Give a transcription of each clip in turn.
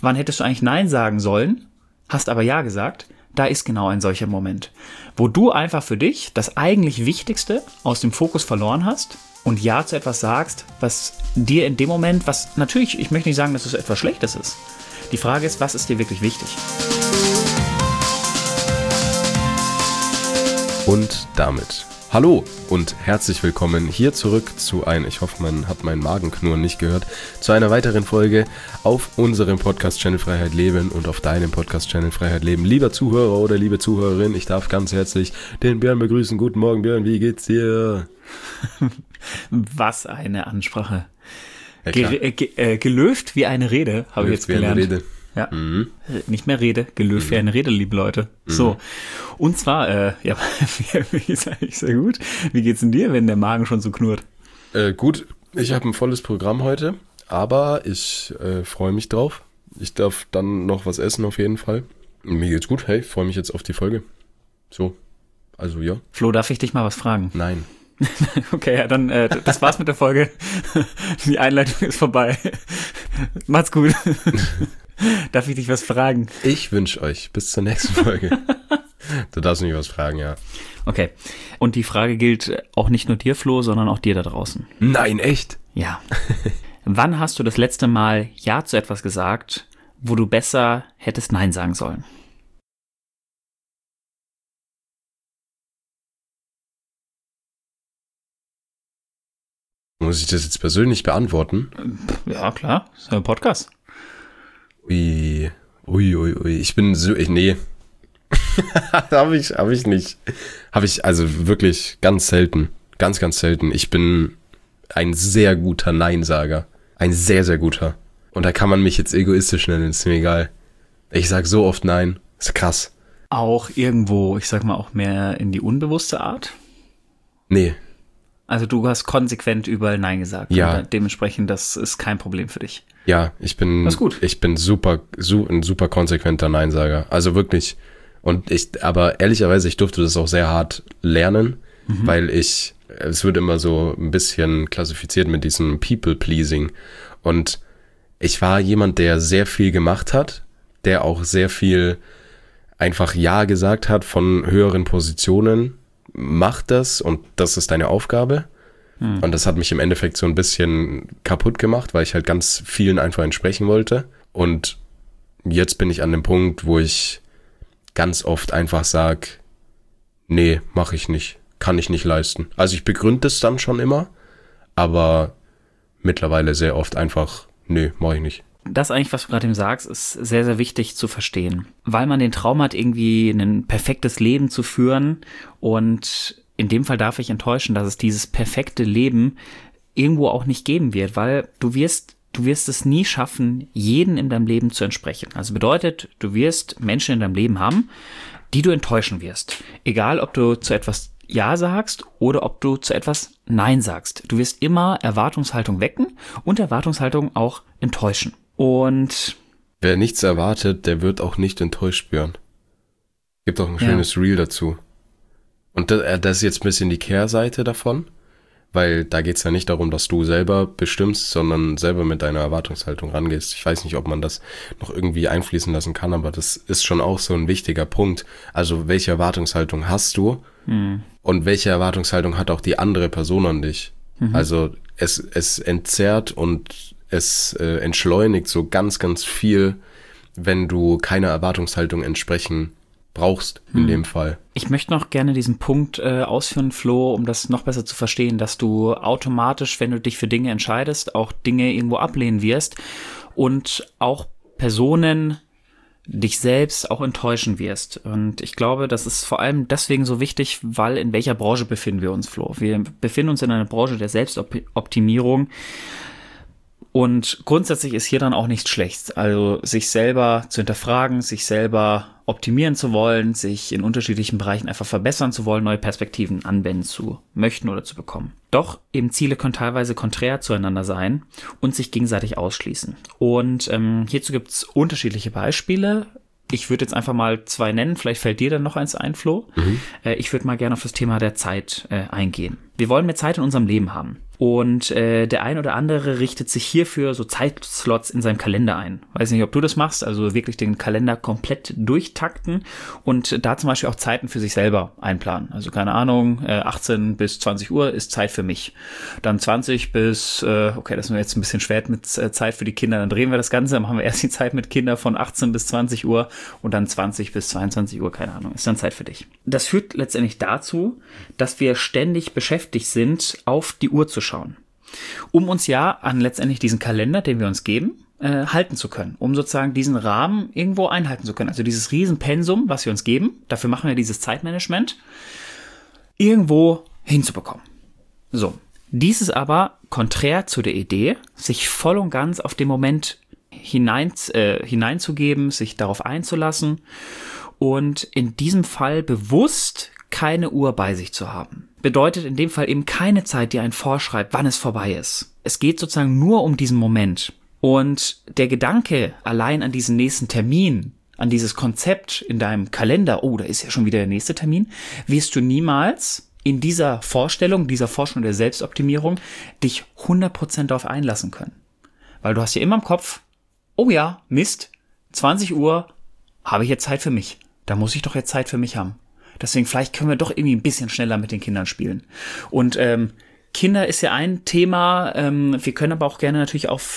wann hättest du eigentlich Nein sagen sollen, hast aber Ja gesagt, da ist genau ein solcher Moment, wo du einfach für dich das eigentlich Wichtigste aus dem Fokus verloren hast und Ja zu etwas sagst, was dir in dem Moment, was natürlich, ich möchte nicht sagen, dass es etwas Schlechtes ist. Die Frage ist, was ist dir wirklich wichtig? Und damit hallo und herzlich willkommen hier zurück zu ich hoffe, man hat meinen Magenknurren nicht gehört, zu einer weiteren Folge auf unserem Podcast-Channel Freiheit Leben und auf deinem Podcast-Channel Freiheit Leben. Lieber Zuhörer oder liebe Zuhörerin, ich darf ganz herzlich den Björn begrüßen. Guten Morgen, Björn, wie geht's dir? Was eine Ansprache. Ja, gelöft wie eine Rede, habe ich jetzt gelernt. Wie eine Rede. Ja, nicht mehr Rede, gelöst wie eine Rede, liebe Leute. So, und zwar, mir geht's eigentlich sehr gut. Wie geht's denn dir, wenn der Magen schon so knurrt? Gut, ich habe ein volles Programm heute, aber ich freue mich drauf. Ich darf dann noch was essen auf jeden Fall. Mir geht's gut, hey, freue mich jetzt auf die Folge. So, also ja. Flo, darf ich dich mal was fragen? Nein. Okay, ja, dann das war's mit der Folge. Die Einleitung ist vorbei. Macht's gut. Darf ich dich was fragen? Ich wünsche euch bis zur nächsten Folge. Du darfst mich was fragen, ja. Okay. Und die Frage gilt auch nicht nur dir, Flo, sondern auch dir da draußen. Nein, echt? Ja. Wann hast du das letzte Mal Ja zu etwas gesagt, wo du besser hättest Nein sagen sollen? Muss ich das jetzt persönlich beantworten? Ja, klar. Das ist ja ein Podcast. Ui. Ich bin so, nee. Hab ich nicht. Habe ich also wirklich ganz selten. Ganz, ganz selten. Ich bin ein sehr guter Neinsager. Ein sehr, sehr guter. Und da kann man mich jetzt egoistisch nennen, ist mir egal. Ich sag so oft Nein. Ist krass. Auch irgendwo, ich sag mal, auch mehr in die unbewusste Art? Nee. Also du hast konsequent überall Nein gesagt. Ja. Und dementsprechend, das ist kein Problem für dich. Ja, ich bin ein super konsequenter Neinsager. Also wirklich. Aber ehrlicherweise, ich durfte das auch sehr hart lernen, weil es wird immer so ein bisschen klassifiziert mit diesem People-Pleasing. Und ich war jemand, der sehr viel gemacht hat, der auch sehr viel einfach Ja gesagt hat von höheren Positionen. Mach das und das ist deine Aufgabe. Und das hat mich im Endeffekt so ein bisschen kaputt gemacht, weil ich halt ganz vielen einfach entsprechen wollte. Und jetzt bin ich an dem Punkt, wo ich ganz oft einfach sage, nee, mache ich nicht, kann ich nicht leisten. Also ich begründe es dann schon immer, aber mittlerweile sehr oft einfach, nee, mache ich nicht. Das eigentlich, was du gerade eben sagst, ist sehr, sehr wichtig zu verstehen. Weil man den Traum hat, irgendwie ein perfektes Leben zu führen. Und in dem Fall darf ich enttäuschen, dass es dieses perfekte Leben irgendwo auch nicht geben wird. Weil du wirst es nie schaffen, jeden in deinem Leben zu entsprechen. Also bedeutet, du wirst Menschen in deinem Leben haben, die du enttäuschen wirst. Egal, ob du zu etwas Ja sagst oder ob du zu etwas Nein sagst. Du wirst immer Erwartungshaltung wecken und Erwartungshaltung auch enttäuschen. Und wer nichts erwartet, der wird auch nicht enttäuscht werden. Gibt auch ein schönes Reel dazu. Und das ist jetzt ein bisschen die Kehrseite davon, weil da geht's ja nicht darum, dass du selber bestimmst, sondern selber mit deiner Erwartungshaltung rangehst. Ich weiß nicht, ob man das noch irgendwie einfließen lassen kann, aber das ist schon auch so ein wichtiger Punkt. Also welche Erwartungshaltung hast du und welche Erwartungshaltung hat auch die andere Person an dich? Also es entzerrt und es entschleunigt so ganz, ganz viel, wenn du keiner Erwartungshaltung entsprechen brauchst in dem Fall. Ich möchte noch gerne diesen Punkt ausführen, Flo, um das noch besser zu verstehen, dass du automatisch, wenn du dich für Dinge entscheidest, auch Dinge irgendwo ablehnen wirst und auch Personen, dich selbst auch enttäuschen wirst. Und ich glaube, das ist vor allem deswegen so wichtig, weil in welcher Branche befinden wir uns, Flo? Wir befinden uns in einer Branche der Selbstoptimierung. Und grundsätzlich ist hier dann auch nichts Schlechtes. Also sich selber zu hinterfragen, sich selber optimieren zu wollen, sich in unterschiedlichen Bereichen einfach verbessern zu wollen, neue Perspektiven anwenden zu möchten oder zu bekommen. Doch eben Ziele können teilweise konträr zueinander sein und sich gegenseitig ausschließen. Und hierzu gibt es unterschiedliche Beispiele. Ich würde jetzt einfach mal 2 nennen, vielleicht fällt dir dann noch eins ein, Flo. Ich würde mal gerne auf das Thema der Zeit eingehen. Wir wollen mehr Zeit in unserem Leben haben. Und der ein oder andere richtet sich hierfür so Zeitslots in seinem Kalender ein. Weiß nicht, ob du das machst, also wirklich den Kalender komplett durchtakten und da zum Beispiel auch Zeiten für sich selber einplanen. Also keine Ahnung, 18 bis 20 Uhr ist Zeit für mich. Dann 20 bis, okay, das ist mir jetzt ein bisschen schwer mit Zeit für die Kinder, dann drehen wir das Ganze, dann machen wir erst die Zeit mit Kindern von 18 bis 20 Uhr und dann 20 bis 22 Uhr, keine Ahnung, ist dann Zeit für dich. Das führt letztendlich dazu, dass wir ständig beschäftigt sind, auf die Uhr zu schauen, um uns ja an letztendlich diesen Kalender, den wir uns geben, halten zu können, um sozusagen diesen Rahmen irgendwo einhalten zu können. Also dieses Riesenpensum, was wir uns geben, dafür machen wir dieses Zeitmanagement, irgendwo hinzubekommen. So, dies ist aber konträr zu der Idee, sich voll und ganz auf den Moment hineinzugeben, sich darauf einzulassen und in diesem Fall bewusst keine Uhr bei sich zu haben. Bedeutet in dem Fall eben keine Zeit, die einen vorschreibt, wann es vorbei ist. Es geht sozusagen nur um diesen Moment. Und der Gedanke allein an diesen nächsten Termin, an dieses Konzept in deinem Kalender, oh, da ist ja schon wieder der nächste Termin, wirst du niemals in dieser Vorstellung der Selbstoptimierung dich 100% darauf einlassen können. Weil du hast ja immer im Kopf, oh ja, Mist, 20 Uhr habe ich jetzt Zeit für mich. Da muss ich doch jetzt Zeit für mich haben. Deswegen vielleicht können wir doch irgendwie ein bisschen schneller mit den Kindern spielen. Und Kinder ist ja ein Thema. Wir können aber auch gerne natürlich auf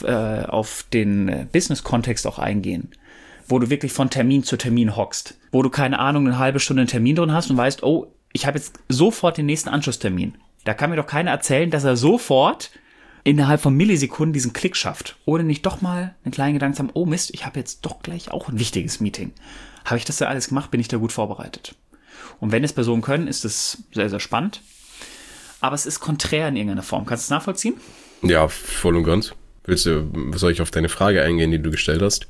den Business-Kontext auch eingehen, wo du wirklich von Termin zu Termin hockst, wo du keine Ahnung, eine halbe Stunde einen Termin drin hast und weißt, oh, ich habe jetzt sofort den nächsten Anschlusstermin. Da kann mir doch keiner erzählen, dass er sofort innerhalb von Millisekunden diesen Klick schafft, ohne nicht doch mal einen kleinen Gedanken zu haben, oh Mist, ich habe jetzt doch gleich auch ein wichtiges Meeting. Habe ich das da alles gemacht? Bin ich da gut vorbereitet? Und wenn es Personen können, ist es sehr, sehr spannend. Aber es ist konträr in irgendeiner Form. Kannst du es nachvollziehen? Ja, voll und ganz. Soll ich auf deine Frage eingehen, die du gestellt hast?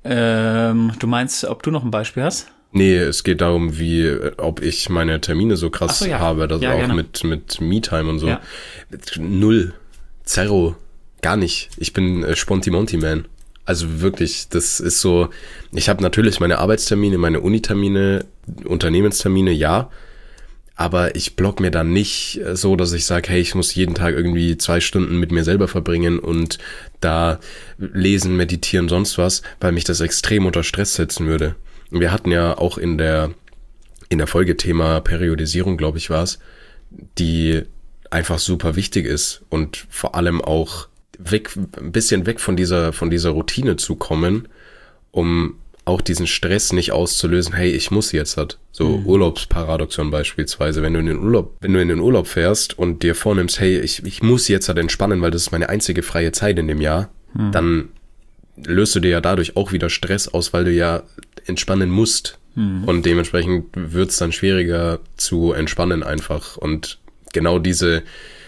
Du meinst, ob du noch ein Beispiel hast? Nee, es geht darum, ob ich meine Termine so krass habe, dass auch gerne. mit Me-Time und so. Ja. Null. Zero. Gar nicht. Ich bin Sponti-Monti-Man. Also wirklich, das ist so, ich habe natürlich meine Arbeitstermine, meine Unitermine, Unternehmenstermine, ja, aber ich block mir dann nicht so, dass ich sage, hey, ich muss jeden Tag irgendwie 2 Stunden mit mir selber verbringen und da lesen, meditieren, sonst was, weil mich das extrem unter Stress setzen würde. Wir hatten ja auch in der Folge Thema Periodisierung, glaube ich, war es, die einfach super wichtig ist und vor allem auch ein bisschen weg von dieser Routine zu kommen, um auch diesen Stress nicht auszulösen, hey, ich muss jetzt halt. So Urlaubsparadoxon beispielsweise, wenn du in den Urlaub fährst und dir vornimmst, hey, ich muss jetzt halt entspannen, weil das ist meine einzige freie Zeit in dem Jahr, dann löst du dir ja dadurch auch wieder Stress aus, weil du ja entspannen musst. Und dementsprechend wird es dann schwieriger zu entspannen einfach. Und genau diese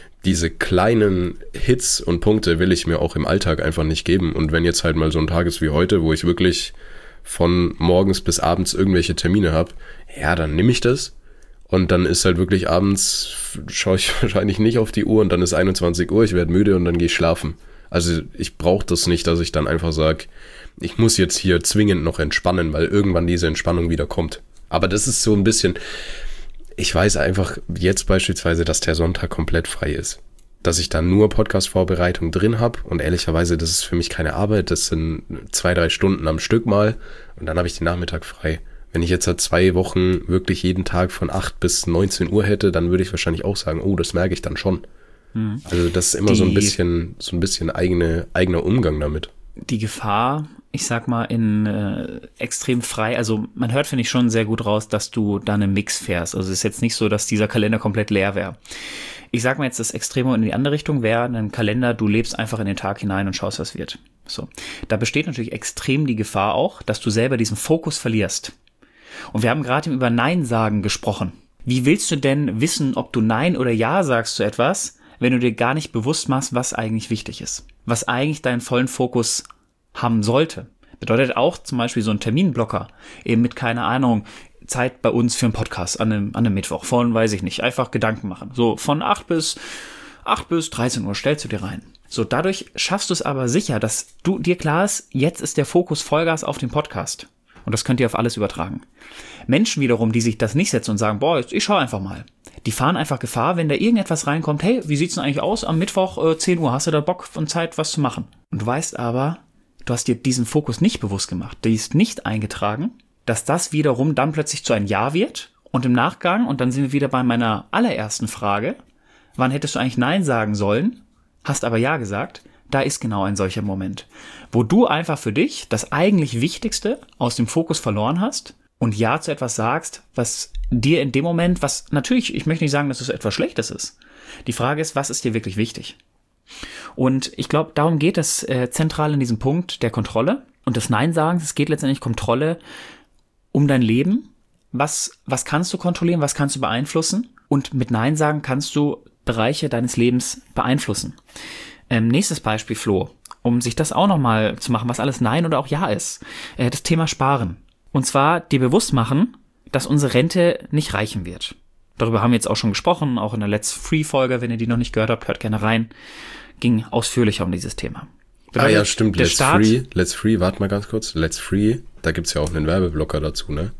kleinen Hits und Punkte will ich mir auch im Alltag einfach nicht geben. Und wenn jetzt halt mal so ein Tag ist wie heute, wo ich wirklich von morgens bis abends irgendwelche Termine habe, ja, dann nehme ich das. Und dann ist halt wirklich abends, schaue ich wahrscheinlich nicht auf die Uhr und dann ist 21 Uhr, ich werde müde und dann gehe ich schlafen. Also ich brauche das nicht, dass ich dann einfach sage, ich muss jetzt hier zwingend noch entspannen, weil irgendwann diese Entspannung wieder kommt. Aber das ist so ein bisschen, ich weiß einfach jetzt beispielsweise, dass der Sonntag komplett frei ist. Dass ich da nur Podcast-Vorbereitung drin habe und ehrlicherweise, das ist für mich keine Arbeit, das sind 2-3 Stunden am Stück mal und dann habe ich den Nachmittag frei. Wenn ich jetzt halt 2 Wochen wirklich jeden Tag von 8 bis 19 Uhr hätte, dann würde ich wahrscheinlich auch sagen, oh, das merke ich dann schon. Also das ist immer so ein bisschen eigener Umgang damit. Die Gefahr, ich sag mal, in extrem frei, also man hört, finde ich, schon sehr gut raus, dass du da einen Mix fährst. Also es ist jetzt nicht so, dass dieser Kalender komplett leer wäre. Ich sag mal jetzt, das Extreme in die andere Richtung wäre ein Kalender, du lebst einfach in den Tag hinein und schaust, was wird. So. Da besteht natürlich extrem die Gefahr auch, dass du selber diesen Fokus verlierst. Und wir haben gerade über Nein sagen gesprochen. Wie willst du denn wissen, ob du Nein oder Ja sagst zu etwas, wenn du dir gar nicht bewusst machst, was eigentlich wichtig ist? Was eigentlich deinen vollen Fokus haben sollte? Bedeutet auch zum Beispiel so ein Terminblocker, eben mit, keine Ahnung, Zeit bei uns für einen Podcast an einem Mittwoch, von, weiß ich nicht, einfach Gedanken machen. So von 8 bis 13 Uhr stellst du dir rein. So, dadurch schaffst du es aber sicher, dass dir klar ist, jetzt ist der Fokus Vollgas auf den Podcast. Und das könnt ihr auf alles übertragen. Menschen wiederum, die sich das nicht setzen und sagen, boah, ich schaue einfach mal, Die fahren einfach Gefahr, wenn da irgendetwas reinkommt, hey, wie sieht's denn eigentlich aus? Am Mittwoch 10 Uhr, hast du da Bock und Zeit, was zu machen? Und du weißt aber, du hast dir diesen Fokus nicht bewusst gemacht. Die ist nicht eingetragen, dass das wiederum dann plötzlich zu einem Ja wird. Und im Nachgang, und dann sind wir wieder bei meiner allerersten Frage, wann hättest du eigentlich Nein sagen sollen, hast aber Ja gesagt, da ist genau ein solcher Moment, wo du einfach für dich das eigentlich Wichtigste aus dem Fokus verloren hast und Ja zu etwas sagst, was dir in dem Moment, was natürlich, ich möchte nicht sagen, dass es etwas Schlechtes ist. Die Frage ist, was ist dir wirklich wichtig? Und ich glaube, darum geht es zentral in diesem Punkt der Kontrolle und des Nein-Sagens. Es geht letztendlich Kontrolle um dein Leben. Was kannst du kontrollieren, was kannst du beeinflussen? Und mit Nein sagen kannst du Bereiche deines Lebens beeinflussen. Nächstes Beispiel, Flo, um sich das auch nochmal zu machen, was alles Nein oder auch Ja ist. Das Thema Sparen. Und zwar dir bewusst machen, dass unsere Rente nicht reichen wird. Darüber haben wir jetzt auch schon gesprochen, auch in der Let's Free-Folge, wenn ihr die noch nicht gehört habt, hört gerne rein. Ging ausführlicher um dieses Thema. Bedeutet, ja, stimmt, Let's Free, warte mal ganz kurz, Let's Free, da gibt's ja auch einen Werbeblocker dazu, ne?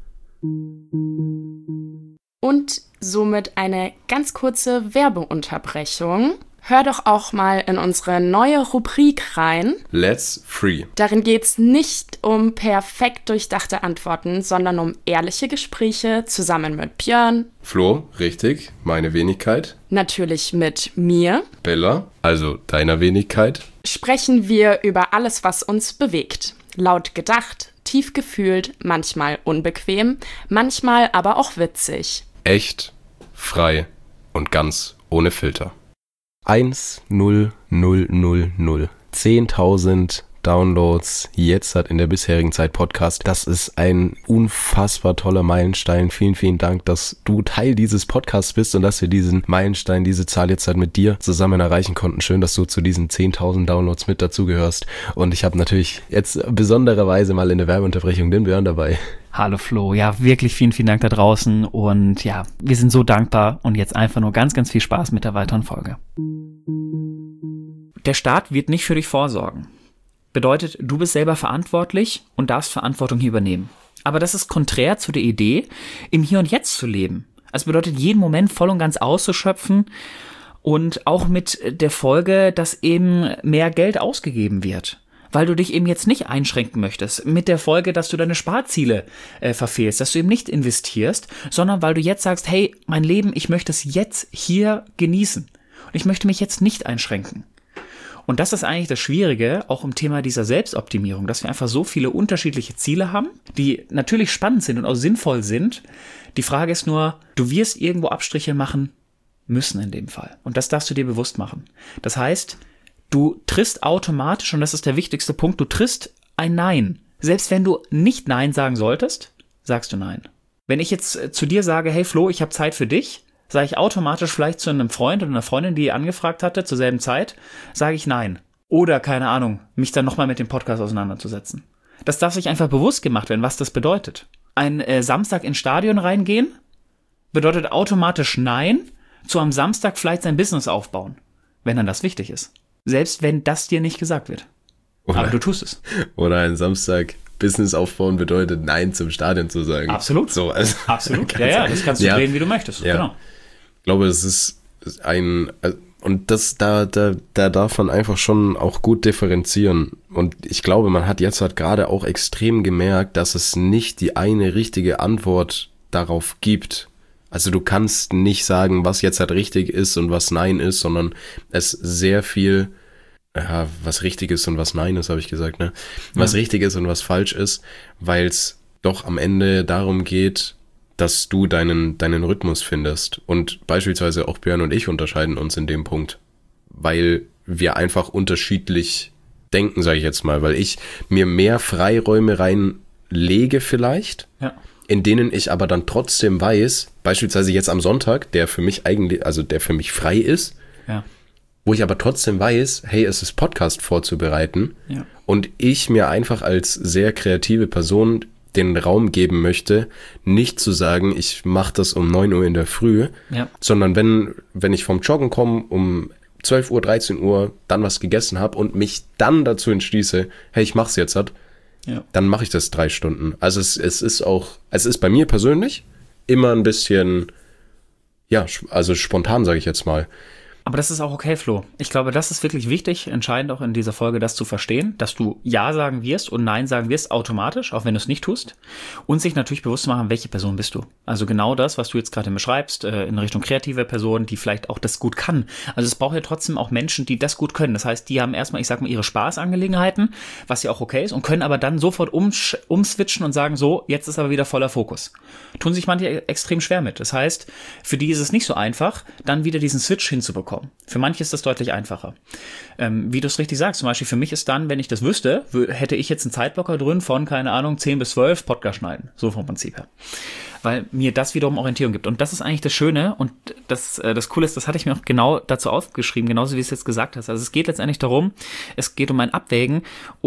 Und somit eine ganz kurze Werbeunterbrechung. Hör doch auch mal in unsere neue Rubrik rein. Let's Free. Darin geht's nicht um perfekt durchdachte Antworten, sondern um ehrliche Gespräche zusammen mit Björn. Flo, richtig, meine Wenigkeit. Natürlich mit mir. Bella, also deiner Wenigkeit. Sprechen wir über alles, was uns bewegt. Laut gedacht, tief gefühlt, manchmal unbequem, manchmal aber auch witzig. Echt, frei und ganz ohne Filter. 1-0-0-0-0. 10.000 Downloads jetzt hat in der bisherigen Zeit Podcast. Das ist ein unfassbar toller Meilenstein. Vielen, vielen Dank, dass du Teil dieses Podcasts bist und dass wir diesen Meilenstein, diese Zahl jetzt halt mit dir zusammen erreichen konnten. Schön, dass du zu diesen 10.000 Downloads mit dazugehörst. Und ich habe natürlich jetzt besondererweise mal in der Werbeunterbrechung den Björn dabei. Hallo Flo, ja wirklich vielen, vielen Dank da draußen und ja, wir sind so dankbar und jetzt einfach nur ganz, ganz viel Spaß mit der weiteren Folge. Der Staat wird nicht für dich vorsorgen. Bedeutet, du bist selber verantwortlich und darfst Verantwortung hier übernehmen. Aber das ist konträr zu der Idee, im Hier und Jetzt zu leben. Also bedeutet, jeden Moment voll und ganz auszuschöpfen und auch mit der Folge, dass eben mehr Geld ausgegeben wird. Weil du dich eben jetzt nicht einschränken möchtest, mit der Folge, dass du deine Sparziele verfehlst, dass du eben nicht investierst, sondern weil du jetzt sagst, hey, mein Leben, ich möchte es jetzt hier genießen und ich möchte mich jetzt nicht einschränken. Und das ist eigentlich das Schwierige, auch im Thema dieser Selbstoptimierung, dass wir einfach so viele unterschiedliche Ziele haben, die natürlich spannend sind und auch sinnvoll sind. Die Frage ist nur, du wirst irgendwo Abstriche machen müssen in dem Fall. Und das darfst du dir bewusst machen. Das heißt, du triffst automatisch, und das ist der wichtigste Punkt, du triffst ein Nein. Selbst wenn du nicht Nein sagen solltest, sagst du Nein. Wenn ich jetzt zu dir sage, hey Flo, ich habe Zeit für dich, sage ich automatisch vielleicht zu einem Freund oder einer Freundin, die angefragt hatte, zur selben Zeit, sage ich Nein. Oder, keine Ahnung, mich dann nochmal mit dem Podcast auseinanderzusetzen. Das darf sich einfach bewusst gemacht werden, was das bedeutet. Ein Samstag ins Stadion reingehen bedeutet automatisch Nein, zu am Samstag vielleicht sein Business aufbauen, wenn dann das wichtig ist. Selbst wenn das dir nicht gesagt wird. Aber du tust es. Oder ein Samstag Business aufbauen bedeutet Nein zum Stadion zu sagen. Absolut. So, also absolut. Ja, das kannst du drehen, wie du möchtest. Ja. Genau. Ich glaube, es ist und da darf man einfach schon auch gut differenzieren. Und ich glaube, man hat jetzt halt gerade auch extrem gemerkt, dass es nicht die eine richtige Antwort darauf gibt. Also du kannst nicht sagen, was jetzt halt richtig ist und was Nein ist, sondern es sehr viel, was richtig ist und was Nein ist, habe ich gesagt, ne? Was richtig ist und was falsch ist, weil es doch am Ende darum geht, dass du deinen Rhythmus findest. Und beispielsweise auch Björn und ich unterscheiden uns in dem Punkt, weil wir einfach unterschiedlich denken, sage ich jetzt mal, weil ich mir mehr Freiräume reinlege vielleicht, in denen ich aber dann trotzdem weiß, beispielsweise jetzt am Sonntag, der für mich frei ist, wo ich aber trotzdem weiß, hey, es ist Podcast vorzubereiten und ich mir einfach als sehr kreative Person den Raum geben möchte, nicht zu sagen, ich mache das um 9 Uhr in der Früh, sondern wenn ich vom Joggen komme, um 12 Uhr, 13 Uhr dann was gegessen habe und mich dann dazu entschließe, hey, ich mach's jetzt dann mache ich das 3 Stunden. Also es ist bei mir persönlich immer ein bisschen ja, also spontan, sage ich jetzt mal. Aber das ist auch okay, Flo. Ich glaube, das ist wirklich wichtig, entscheidend auch in dieser Folge, das zu verstehen, dass du Ja sagen wirst und Nein sagen wirst automatisch, auch wenn du es nicht tust. Und sich natürlich bewusst zu machen, welche Person bist du. Also genau das, was du jetzt gerade beschreibst, in Richtung kreative Person, die vielleicht auch das gut kann. Also es braucht ja trotzdem auch Menschen, die das gut können. Das heißt, die haben erstmal, ich sag mal, ihre Spaßangelegenheiten, was ja auch okay ist, und können aber dann sofort umswitchen und sagen, so, jetzt ist aber wieder voller Fokus. Tun sich manche extrem schwer mit. Das heißt, für die ist es nicht so einfach, dann wieder diesen Switch hinzubekommen. Für manche ist das deutlich einfacher. Wie du es richtig sagst, zum Beispiel für mich ist dann, wenn ich das wüsste, hätte ich jetzt einen Zeitblocker drin von, keine Ahnung, 10 bis 12 Podcast schneiden. So vom Prinzip her. Weil mir das wiederum Orientierung gibt. Und das ist eigentlich das Schöne und das Coole ist, das hatte ich mir auch genau dazu aufgeschrieben, genauso wie du es jetzt gesagt hast. Also es geht letztendlich darum, es geht um ein Abwägen,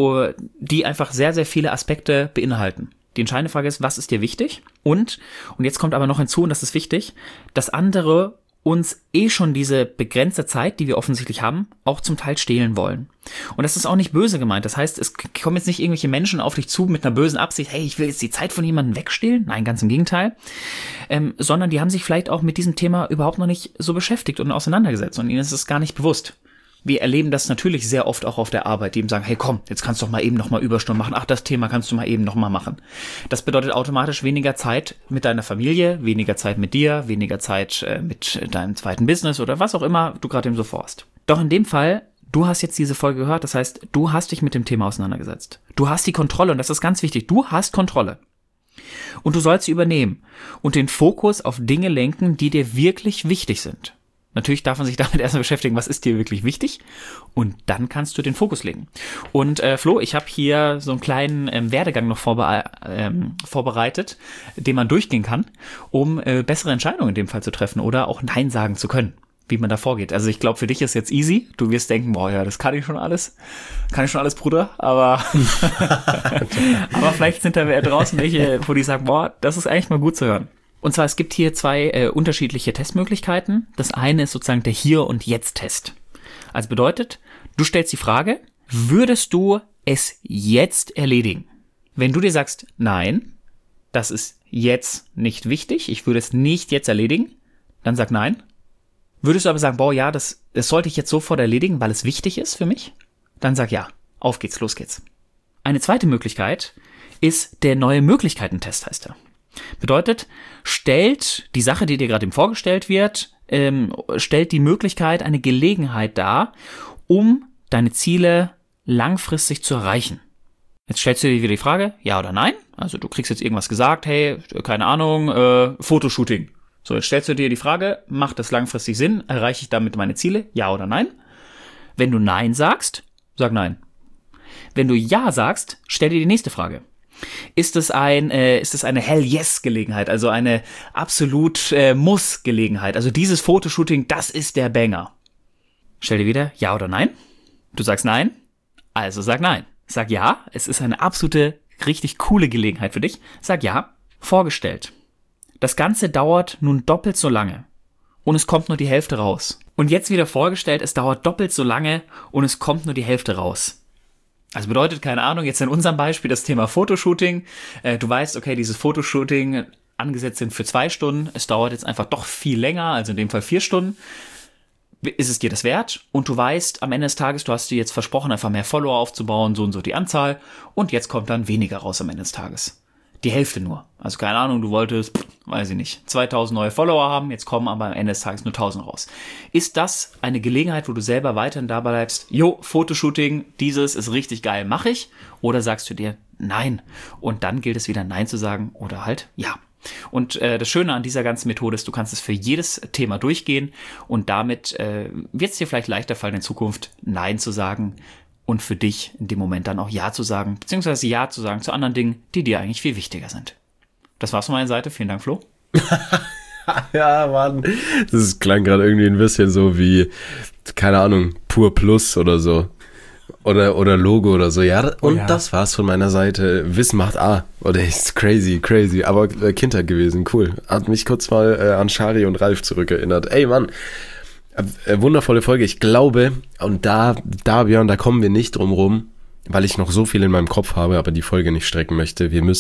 die einfach sehr, sehr viele Aspekte beinhalten. Die entscheidende Frage ist, was ist dir wichtig? Und jetzt kommt aber noch hinzu, und das ist wichtig, dass andere uns schon diese begrenzte Zeit, die wir offensichtlich haben, auch zum Teil stehlen wollen. Und das ist auch nicht böse gemeint. Das heißt, es kommen jetzt nicht irgendwelche Menschen auf dich zu mit einer bösen Absicht, hey, ich will jetzt die Zeit von jemandem wegstehlen. Nein, ganz im Gegenteil. Sondern die haben sich vielleicht auch mit diesem Thema überhaupt noch nicht so beschäftigt und auseinandergesetzt. Und ihnen ist es gar nicht bewusst. Wir erleben das natürlich sehr oft auch auf der Arbeit, die eben sagen, hey komm, jetzt kannst du doch mal eben noch mal Überstunden machen. Ach, das Thema kannst du mal eben noch mal machen. Das bedeutet automatisch weniger Zeit mit deiner Familie, weniger Zeit mit dir, weniger Zeit mit deinem zweiten Business oder was auch immer du gerade eben so vorhast. Doch in dem Fall, du hast jetzt diese Folge gehört, das heißt, du hast dich mit dem Thema auseinandergesetzt. Du hast die Kontrolle und das ist ganz wichtig. Du hast Kontrolle. Und du sollst sie übernehmen und den Fokus auf Dinge lenken, die dir wirklich wichtig sind. Natürlich darf man sich damit erstmal beschäftigen, was ist dir wirklich wichtig, und dann kannst du den Fokus legen. Und Flo, ich habe hier so einen kleinen Werdegang noch vorbereitet, den man durchgehen kann, um bessere Entscheidungen in dem Fall zu treffen oder auch Nein sagen zu können, wie man da vorgeht. Also ich glaube, für dich ist jetzt easy. Du wirst denken, boah, ja, das kann ich schon alles, Bruder, aber aber vielleicht sind da draußen welche, wo die sagen, boah, das ist eigentlich mal gut zu hören. Und zwar, es gibt hier zwei unterschiedliche Testmöglichkeiten. Das eine ist sozusagen der Hier- und Jetzt-Test. Also bedeutet, du stellst die Frage, würdest du es jetzt erledigen? Wenn du dir sagst, nein, das ist jetzt nicht wichtig, ich würde es nicht jetzt erledigen, dann sag nein. Würdest du aber sagen, boah, ja, das sollte ich jetzt sofort erledigen, weil es wichtig ist für mich, dann sag ja, auf geht's, los geht's. Eine zweite Möglichkeit ist der neue Möglichkeiten-Test, heißt er. Bedeutet, stellt die Sache, die dir gerade eben vorgestellt wird, stellt die Möglichkeit, eine Gelegenheit dar, um deine Ziele langfristig zu erreichen. Jetzt stellst du dir wieder die Frage, ja oder nein? Also du kriegst jetzt irgendwas gesagt, hey, keine Ahnung, Fotoshooting. So, jetzt stellst du dir die Frage, macht das langfristig Sinn? Erreiche ich damit meine Ziele? Ja oder nein? Wenn du Nein sagst, sag Nein. Wenn du Ja sagst, stell dir die nächste Frage. Ist es eine Hell-Yes-Gelegenheit, also eine absolut Muss-Gelegenheit? Also dieses Fotoshooting, das ist der Banger. Stell dir wieder Ja oder Nein. Du sagst Nein, also sag Nein. Sag Ja, es ist eine absolute, richtig coole Gelegenheit für dich. Sag Ja. Vorgestellt. Das Ganze dauert nun doppelt so lange und es kommt nur die Hälfte raus. Und jetzt wieder vorgestellt, es dauert doppelt so lange und es kommt nur die Hälfte raus. Also bedeutet, keine Ahnung, jetzt in unserem Beispiel das Thema Fotoshooting. Du weißt, okay, dieses Fotoshooting angesetzt sind für 2 Stunden. Es dauert jetzt einfach doch viel länger, also in dem Fall 4 Stunden. Ist es dir das wert? Und du weißt, am Ende des Tages, du hast dir jetzt versprochen, einfach mehr Follower aufzubauen, so und so die Anzahl. Und jetzt kommt dann weniger raus am Ende des Tages. Die Hälfte nur. Also keine Ahnung, du wolltest, weiß ich nicht, 2000 neue Follower haben, jetzt kommen aber am Ende des Tages nur 1000 raus. Ist das eine Gelegenheit, wo du selber weiterhin dabei bleibst, Fotoshooting, dieses ist richtig geil, mache ich? Oder sagst du dir, nein? Und dann gilt es wieder Nein zu sagen oder halt ja. Und das Schöne an dieser ganzen Methode ist, du kannst es für jedes Thema durchgehen und damit wird es dir vielleicht leichter fallen, in Zukunft Nein zu sagen und für dich in dem Moment dann auch Ja zu sagen, beziehungsweise Ja zu sagen zu anderen Dingen, die dir eigentlich viel wichtiger sind. Das war's von meiner Seite. Vielen Dank, Flo. Ja, Mann. Das klang gerade irgendwie ein bisschen so wie, keine Ahnung, Pur Plus oder so. Oder Logo oder so. Ja, und ja. Das war's von meiner Seite. Wissen macht A. Oder ist crazy. Aber Kindheit gewesen. Cool. Hat mich kurz mal an Shari und Ralf zurückerinnert. Ey, Mann. Wundervolle Folge. Ich glaube, und da Björn, da kommen wir nicht drum rum. weil ich noch so viel in meinem Kopf habe, aber die Folge nicht strecken möchte, wir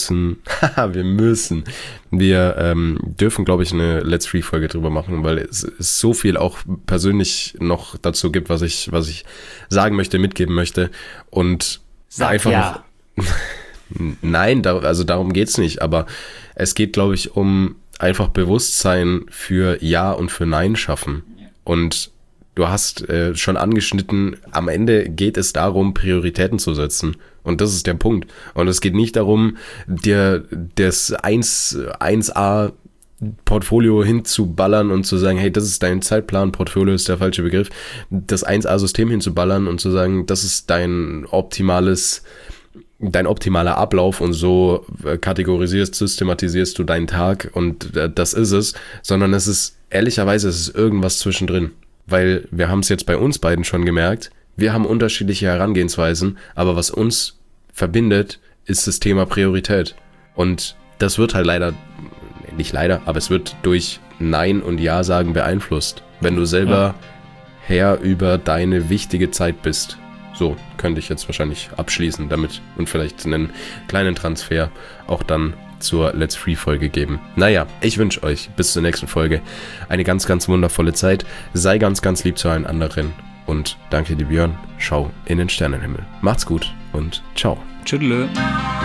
dürfen, glaube ich, eine Let's Free-Folge drüber machen, weil es so viel auch persönlich noch dazu gibt, was ich sagen möchte, mitgeben möchte und einfach ja. Nein, darum geht's nicht, aber es geht, glaube ich, um einfach Bewusstsein für Ja und für Nein schaffen. Und du hast schon angeschnitten, am Ende geht es darum, Prioritäten zu setzen. Und das ist der Punkt. Und es geht nicht darum, dir das 1A Portfolio hinzuballern und zu sagen, hey, das ist dein Zeitplan, Portfolio ist der falsche Begriff, das 1A-System hinzuballern und zu sagen, das ist dein optimaler Ablauf und so systematisierst du deinen Tag und das ist es, sondern es ist irgendwas zwischendrin, weil wir haben es jetzt bei uns beiden schon gemerkt, wir haben unterschiedliche Herangehensweisen, aber was uns verbindet, ist das Thema Priorität und das wird halt es wird durch Nein und Ja sagen beeinflusst, wenn du selber Herr über deine wichtige Zeit bist. So könnte ich jetzt wahrscheinlich abschließen damit und vielleicht einen kleinen Transfer auch dann zur Let's Free-Folge geben. Naja, ich wünsche euch bis zur nächsten Folge eine ganz, ganz wundervolle Zeit. Sei ganz, ganz lieb zu allen anderen und danke dir, Björn. Schau in den Sternenhimmel. Macht's gut und ciao. Tschüss.